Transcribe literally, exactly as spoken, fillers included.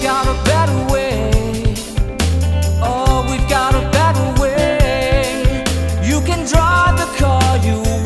got a better way. Oh, we've got a better way. You can drive the car you